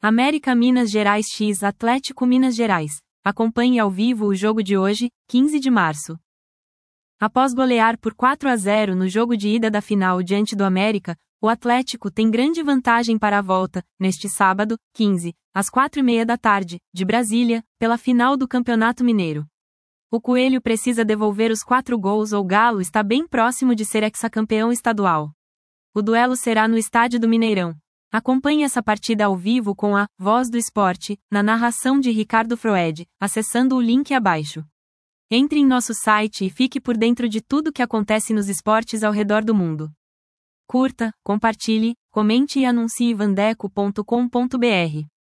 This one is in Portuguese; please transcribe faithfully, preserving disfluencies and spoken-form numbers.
América Minas Gerais x Atlético Minas Gerais. Acompanhe ao vivo o jogo de hoje, quinze de março. Após golear por quatro a zero no jogo de ida da final diante do América, o Atlético tem grande vantagem para a volta, neste sábado, quinze, às quatro e meia da tarde, de Brasília, pela final do Campeonato Mineiro. O Coelho precisa devolver os quatro gols ou o Galo está bem próximo de ser hexacampeão estadual. O duelo será no estádio do Mineirão. Acompanhe essa partida ao vivo com a Voz do Esporte, na narração de Ricardo Froed, acessando o link abaixo. Entre em nosso site e fique por dentro de tudo que acontece nos esportes ao redor do mundo. Curta, compartilhe, comente e anuncie vandeco ponto com ponto br.